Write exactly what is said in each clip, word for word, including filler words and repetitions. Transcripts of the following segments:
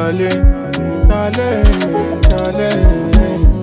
darling, darling, darling.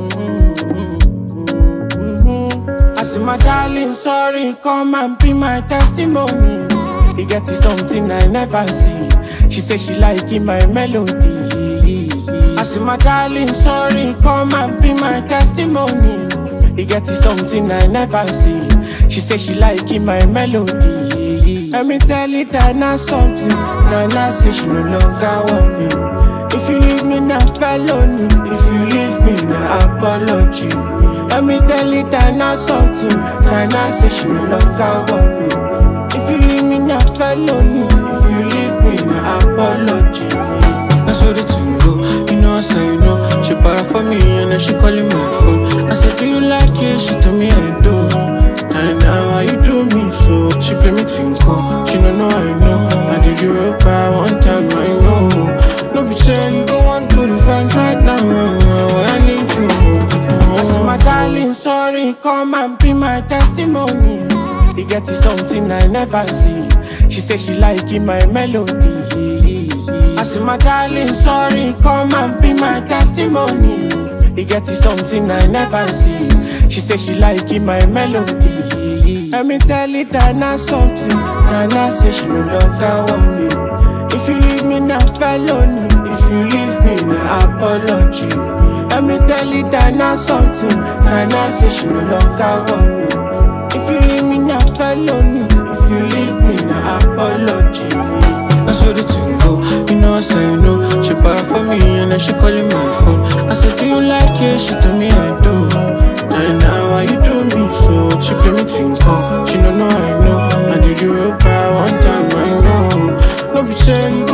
I say my darling, sorry, come and be my testimony. You get you something I never see. She say she like it, my melody. I say my darling, sorry, come and be my testimony. You get you something I never see. She say she like it, my melody. Let me tell it that not something. Nana say she no longer want me. If you leave me, not felony. If you leave me, na apology. Let me tell it that not something. Nana say she no longer want me. If you leave me, not felony. If you leave me, na apology. That's how the thing go. You know I say you know. She para for me and then she calling my phone. I said, do you like it? She told me I do. And now how you do me so? She play me tinko. She don't know I know. I did you up by one time I know. Don't be saying you go on to the fans right now. I need you. I say my darling, sorry, come and be my testimony. You get you something I never see. She say she like it, my melody. I say my darling, sorry, come and be my testimony. You get you something I never see. She say she like it, my melody. Let me tell it that not something. Nana say she no longer want me. If you leave me, not felony. If you leave me, na apology. Let me tell it that not something. Nana say she no longer want me. If you leave me, not felony. If you leave me, na apology. That's how the thing go. You know I say you know. She para for me and then she calling my phone. I said, do you like it? She told me I do. And now how you do me so? She play me tinko. She don't know I know. I did you up by one time I know. Don't be saying you